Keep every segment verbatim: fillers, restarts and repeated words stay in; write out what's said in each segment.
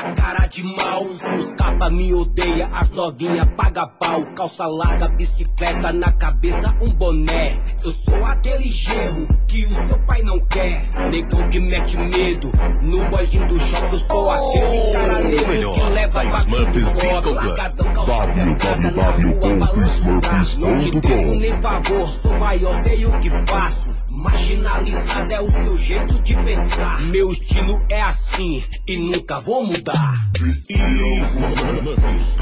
a cara de mal. Os capa me odeia, as novinha paga pau. Calça larga, bicicleta na cabeça, um boné. Eu sou aquele gerro que o seu pai não quer. Negão que mete medo no boyzinho do shopping. Eu sou aquele cara negro que leva pra tudo. Largadão, calça apertada na rua, balança o braço. Não te devo nem favor, sou maior, sei o que faço. Marginalizado é o seu jeito de pensar. Meu estilo é assim e nunca vou mudar. Vitia o boné, os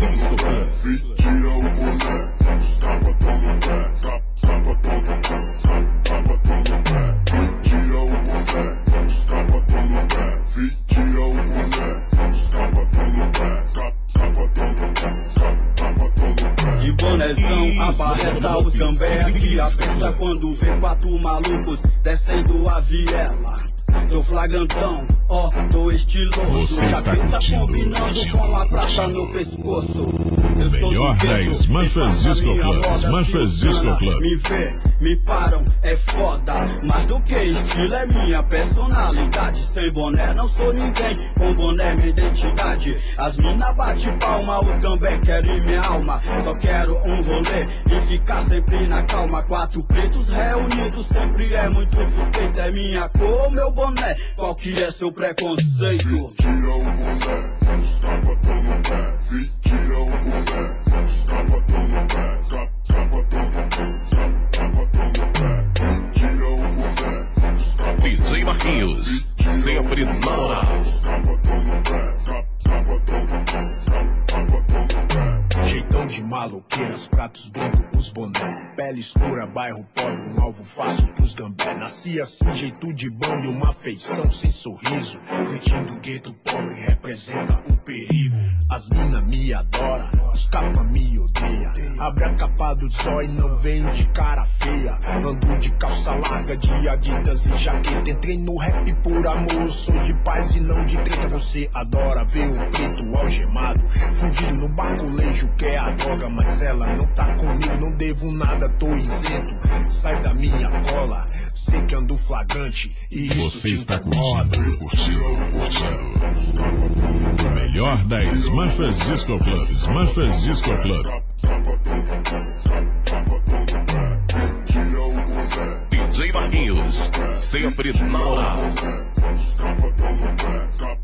capa tão no pé, capa tão no pé, capa tão no pé. Vitia o boné, os capa tão no pé, vitia o boné, os capa tão no pé, capa tão no pé, capa tão no pé. De bonézão, abarreta os gambé que aperta quando vê quatro malucos descendo a viela. Tô flagrantão, ó, oh, tô estiloso. Jaqueta combinando com a prata no pescoço. Eu melhor dez Manfas Disco Clubs, Manfas Disco Club. Me vê, me param, é foda. Mais do que estilo é minha personalidade. Sem boné não sou ninguém, com boné minha identidade. As mina bate palma, os gambé querem minha alma. Só quero um rolê e ficar sempre na calma. Quatro pretos reunidos sempre é muito suspeito. É minha cor, meu boné, qual que é seu preconceito? Vitia o boné, os capa tão no pé, vitia o boné, os capa tão no pé, capa tão no pé, capa tão no pé. Vitia o boné, os capa tão no pé. D J Marquinhos, sempre na moral. Os capa tão no pé, capa tão no pé, capa tão no pé. Jeitão de maloqueiras, pratos gringos, os boné. Pele escura, bairro pobre, um alvo fácil pros gambé. Nasci assim, jeito de bom e uma feição sem sorriso. Cantinho do gueto pobre representa um perigo. As mina me adoram, os capa me odeia. Abre a capa do zóio e não vem de cara feia. Ando de calça larga, de adidas e jaqueta. Entrei no rap por amor, sou de paz e não de treta. Você adora ver o preto algemado, fundido no baculejo que é a droga, mas ela não tá comigo, não devo nada, tô isento. Sai da minha cola, sei que ando flagrante e isso você te está incomoda. curtindo, curtindo, curtindo. O melhor das Manfas Disco Clubs, Manfas Disco Club. D J Marquinhos, sempre na moral. Os capa tão no pé,